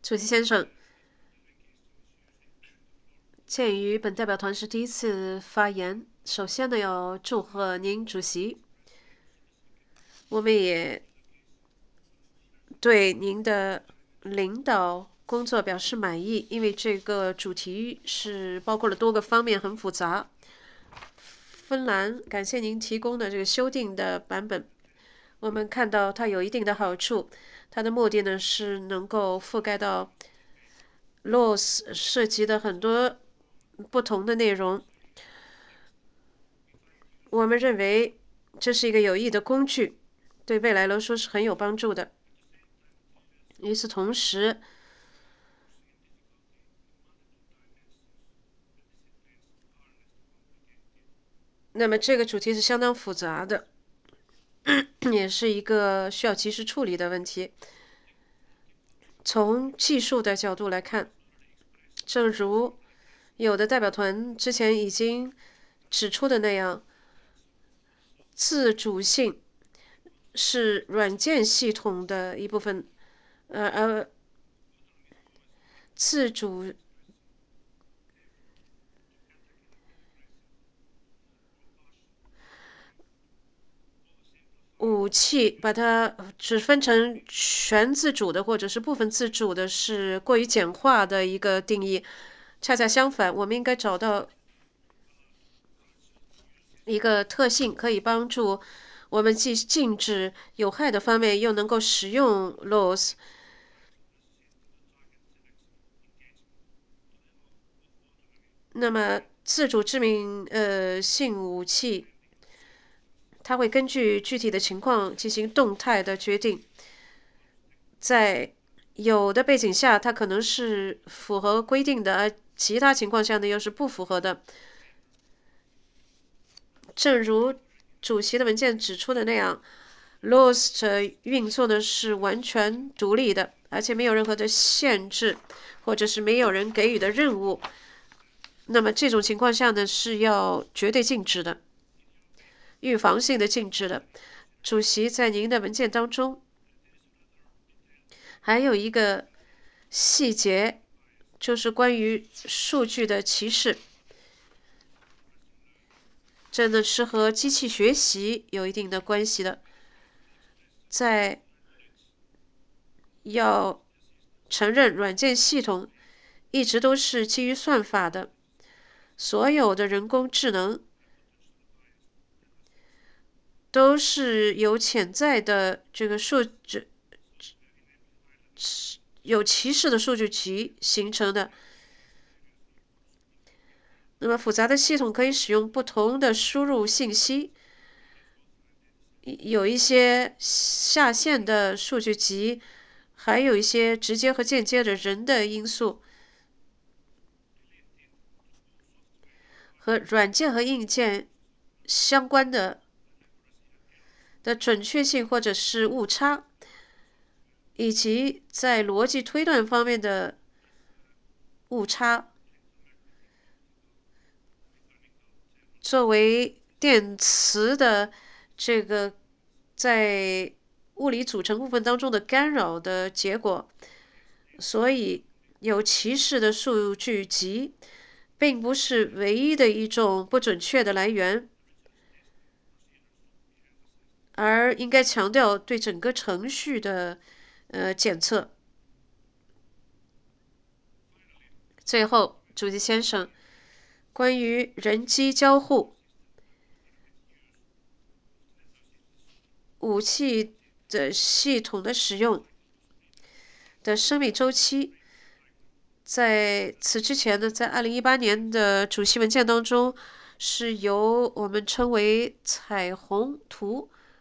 主席先生，鉴于本代表团是第一次发言，首先呢要祝贺您主席。我们也对您的领导工作表示满意，因为这个主题是包括了多个方面，很复杂。芬兰，感谢您提供的这个修订的版本，我们看到它有一定的好处。它的目的呢是能够覆盖到 laws 涉及的很多不同的内容。我们认为这是一个有益的工具，对未来来说是很有帮助的。与此同时，那么这个主题是相当复杂的，也是一个需要及时处理的问题。从技术的角度来看，正如有的代表团之前已经指出的那样，自主性是软件系统的一部分，而自主武器把它只分成全自主的或者是部分自主的，是过于简化的一个定义。恰恰相反，我们应该找到一个特性，可以帮助我们既禁止有害的方面，又能够使用 laws。那么，自主致命性武器，它会根据具体的情况进行动态的决定。在有的背景下，它可能是符合规定的，而其他情况下呢，又是不符合的。正如主席的文件指出的那样，laws 的运作呢是完全独立的，而且没有任何的限制，或者是没有人给予的任务。那么这种情况下呢，是要绝对禁止的，预防性的禁止的。主席在您的文件当中还有一个细节，就是关于数据的歧视，这呢是和机器学习有一定的关系的。在要承认软件系统一直都是基于算法的，所有的人工智能都是由潜在的这个数据有歧视的数据集形成的。那么复杂的系统可以使用不同的输入信息，有一些下线的数据集，还有一些直接和间接的人的因素，和软件和硬件相关的准确性或者是误差，以及在逻辑推断方面的误差，作为电磁的这个在物理组成部分当中的干扰的结果，所以有歧视的数据集并不是唯一的一种不准确的来源，而应该强调对整个程序的检测。最后，主席先生，关于人机交互武器的系统的使用的生命周期，在此之前呢，在2018年的主席文件当中，是由我们称为彩虹图